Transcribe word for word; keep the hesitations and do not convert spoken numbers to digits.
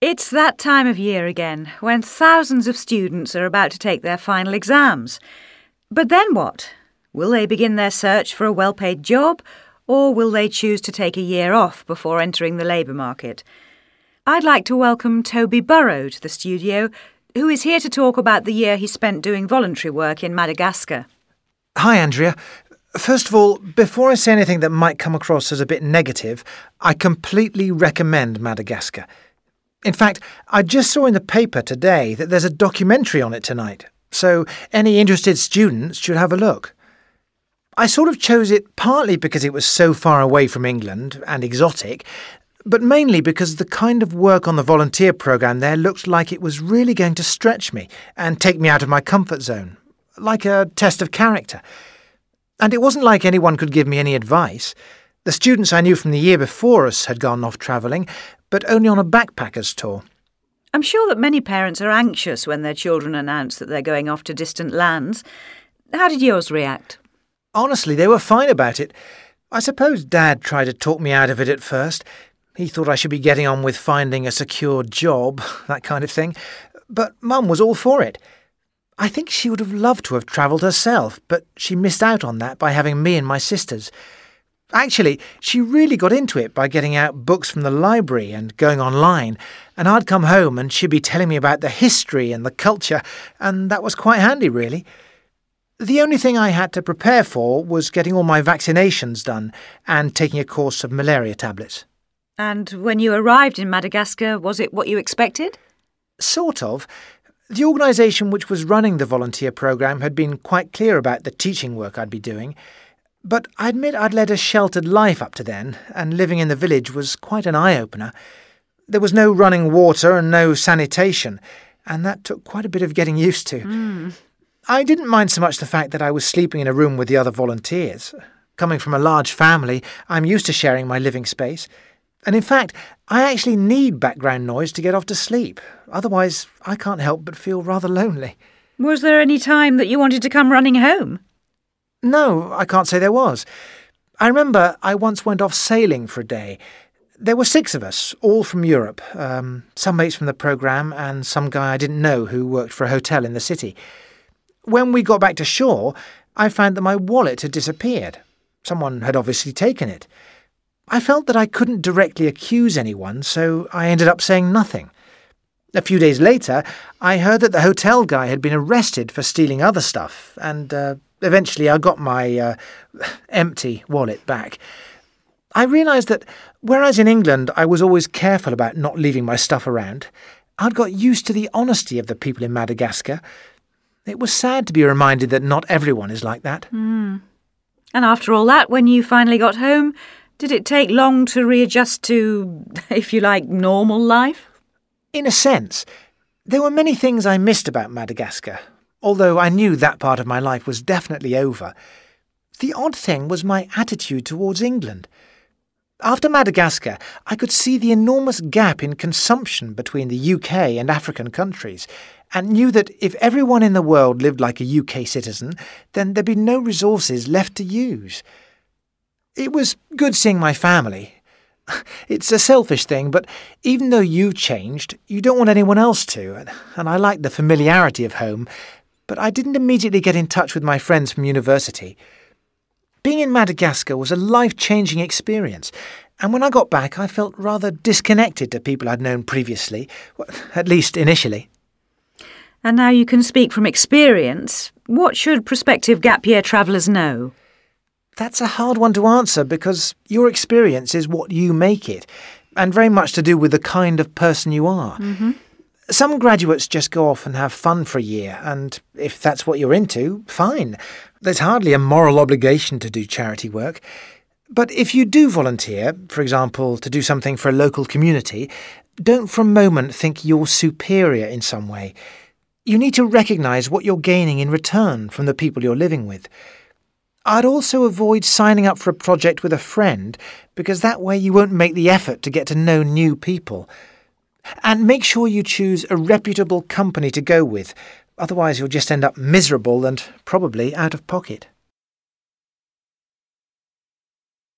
It's that time of year again, when thousands of students are about to take their final exams. But then what? Will they begin their search for a well-paid job, or will they choose to take a year off before entering the labour market? I'd like to welcome Toby Burrow to the studio, who is here to talk about the year he spent doing voluntary work in Madagascar. Hi, Andrea. First of all, before I say anything that might come across as a bit negative, I completely recommend Madagascar. In fact, I just saw in the paper today that there's a documentary on it tonight, so any interested students should have a look. I sort of chose it partly because it was so far away from England and exotic, but mainly because the kind of work on the volunteer programme there looked like it was really going to stretch me and take me out of my comfort zone, like a test of character. And it wasn't like anyone could give me any advice. The students I knew from the year before us had gone off travelling, but only on a backpackers tour. I'm sure that many parents are anxious when their children announce that they're going off to distant lands. How did yours react? Honestly, they were fine about it. I suppose Dad tried to talk me out of it at first. He thought I should be getting on with finding a secure job, that kind of thing. But Mum was all for it. I think she would have loved to have travelled herself, but she missed out on that by having me and my sisters. Actually, she really got into it by getting out books from the library and going online, and I'd come home and she'd be telling me about the history and the culture, and that was quite handy, really. The only thing I had to prepare for was getting all my vaccinations done and taking a course of malaria tablets. And when you arrived in Madagascar, was it what you expected? Sort of. The organisation which was running the volunteer programme had been quite clear about the teaching work I'd be doing, but I admit I'd led a sheltered life up to then, and living in the village was quite an eye-opener. There was no running water and no sanitation, and that took quite a bit of getting used to. Mm. I didn't mind so much the fact that I was sleeping in a room with the other volunteers. Coming from a large family, I'm used to sharing my living space. And in fact, I actually need background noise to get off to sleep. Otherwise, I can't help but feel rather lonely. Was there any time that you wanted to come running home? No, I can't say there was. I remember I once went off sailing for a day. There were six of us, all from Europe, um, some mates from the programme and some guy I didn't know who worked for a hotel in the city. When we got back to shore, I found that my wallet had disappeared. Someone had obviously taken it. I felt that I couldn't directly accuse anyone, so I ended up saying nothing. A few days later, I heard that the hotel guy had been arrested for stealing other stuff, and uh, eventually I got my uh, empty wallet back. I realised that, whereas in England I was always careful about not leaving my stuff around, I'd got used to the honesty of the people in Madagascar. It was sad to be reminded that not everyone is like that. Mm. And after all that, when you finally got home, did it take long to readjust to, if you like, normal life? In a sense. There were many things I missed about Madagascar, although I knew that part of my life was definitely over. The odd thing was my attitude towards England. After Madagascar, I could see the enormous gap in consumption between the U K and African countries, and knew that if everyone in the world lived like a U K citizen, then there'd be no resources left to use. It was good seeing my family. It's a selfish thing, but even though you've changed, you don't want anyone else to, and I like the familiarity of home, but I didn't immediately get in touch with my friends from university. Being in Madagascar was a life-changing experience, and when I got back I felt rather disconnected to people I'd known previously, well, at least initially. And now you can speak from experience. What should prospective gap year travellers know? That's a hard one to answer because your experience is what you make it, and very much to do with the kind of person you are. Mm-hmm. Some graduates just go off and have fun for a year, and if that's what you're into, fine. There's hardly a moral obligation to do charity work. But if you do volunteer, for example, to do something for a local community, don't for a moment think you're superior in some way. You need to recognise what you're gaining in return from the people you're living with. I'd also avoid signing up for a project with a friend, because that way you won't make the effort to get to know new people. And make sure you choose a reputable company to go with, otherwise you'll just end up miserable and probably out of pocket.